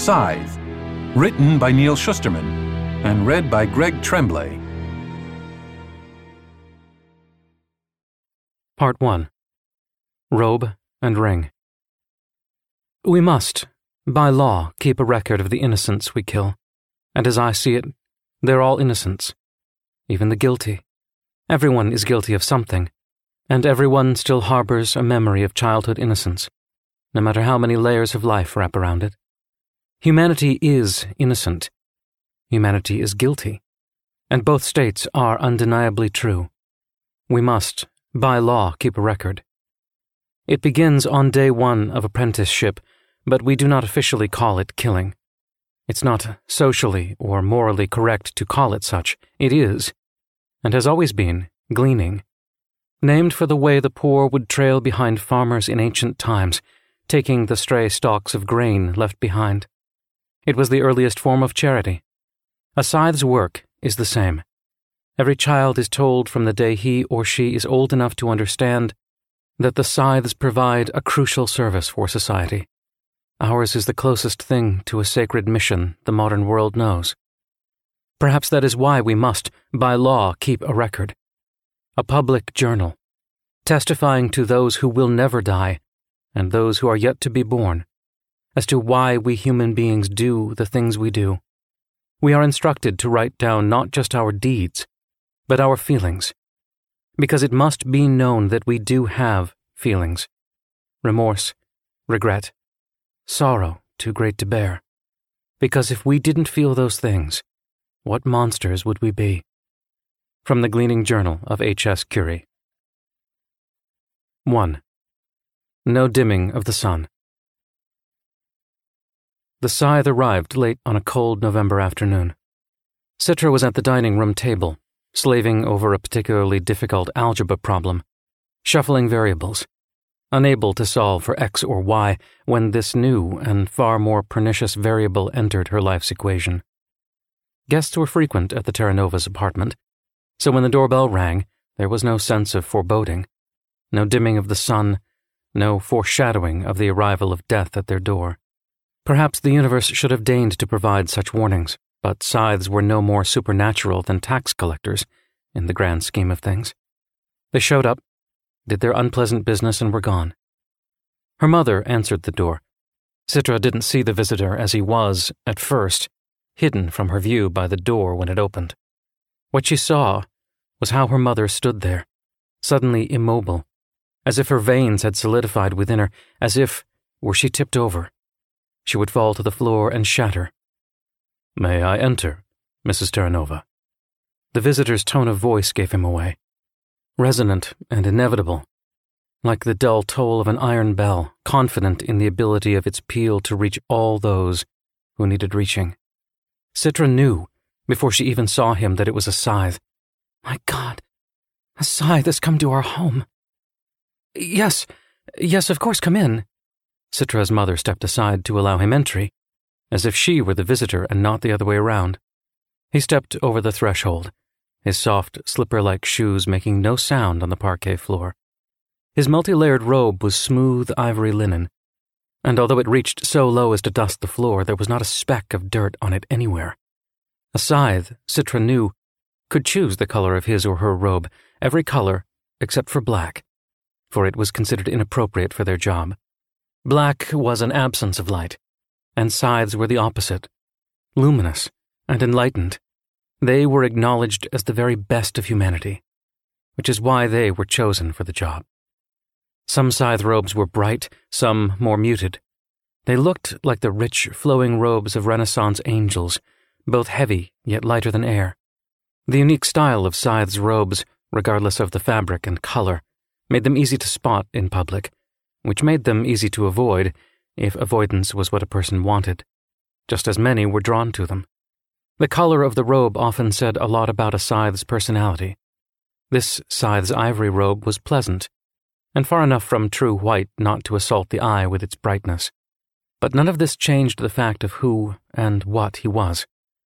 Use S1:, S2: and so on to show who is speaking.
S1: Scythe, written by Neil Shusterman and read by Greg Tremblay.
S2: Part 1. Robe and Ring. We must, by law, keep a record of the innocents we kill, and as I see it, they're all innocents, even the guilty. Everyone is guilty of something, and everyone still harbors a memory of childhood innocence, no matter how many layers of life wrap around it. Humanity is innocent. Humanity is guilty, and both states are undeniably true. We must, by law, keep a record. It begins on day 1 of apprenticeship, but we do not officially call it killing. It's not socially or morally correct to call it such. It is, and has always been, gleaning. Named for the way the poor would trail behind farmers in ancient times, taking the stray stalks of grain left behind. It was the earliest form of charity. A scythe's work is the same. Every child is told from the day he or she is old enough to understand that the scythes provide a crucial service for society. Ours is the closest thing to a sacred mission the modern world knows. Perhaps that is why we must, by law, keep a record. A public journal, testifying to those who will never die and those who are yet to be born, as to why we human beings do the things we do. We are instructed to write down not just our deeds, but our feelings, because it must be known that we do have feelings. Remorse, regret, sorrow too great to bear. Because if we didn't feel those things, what monsters would we be? From the Gleaning Journal of H.S. Curie. 1. No dimming of the sun. The scythe arrived late on a cold November afternoon. Citra was at the dining room table, slaving over a particularly difficult algebra problem, shuffling variables, unable to solve for x or y when this new and far more pernicious variable entered her life's equation. Guests were frequent at the Terranovas' apartment, so when the doorbell rang, there was no sense of foreboding, no dimming of the sun, no foreshadowing of the arrival of death at their door. Perhaps the universe should have deigned to provide such warnings, but scythes were no more supernatural than tax collectors, in the grand scheme of things. They showed up, did their unpleasant business, and were gone. Her mother answered the door. Citra didn't see the visitor as he was, at first, hidden from her view by the door when it opened. What she saw was how her mother stood there, suddenly immobile, as if her veins had solidified within her, as if, were she tipped over, she would fall to the floor and shatter. "May I enter, Mrs. Terranova?" The visitor's tone of voice gave him away. Resonant and inevitable, like the dull toll of an iron bell, confident in the ability of its peal to reach all those who needed reaching. Citra knew, before she even saw him, that it was a scythe. My God, a scythe has come to our home. Yes, of course, come in. Citra's mother stepped aside to allow him entry, as if she were the visitor and not the other way around. He stepped over the threshold, his soft, slipper-like shoes making no sound on the parquet floor. His multi-layered robe was smooth ivory linen, and although it reached so low as to dust the floor, there was not a speck of dirt on it anywhere. A scythe, Citra knew, could choose the color of his or her robe, every color except for black, for it was considered inappropriate for their job. Black was an absence of light, and scythes were the opposite, luminous and enlightened. They were acknowledged as the very best of humanity, which is why they were chosen for the job. Some scythe robes were bright, some more muted. They looked like the rich, flowing robes of Renaissance angels, both heavy yet lighter than air. The unique style of scythe's robes, regardless of the fabric and color, made them easy to spot in public, which made them easy to avoid if avoidance was what a person wanted, just as many were drawn to them. The color of the robe often said a lot about a scythe's personality. This scythe's ivory robe was pleasant, and far enough from true white not to assault the eye with its brightness. But none of this changed the fact of who and what he was.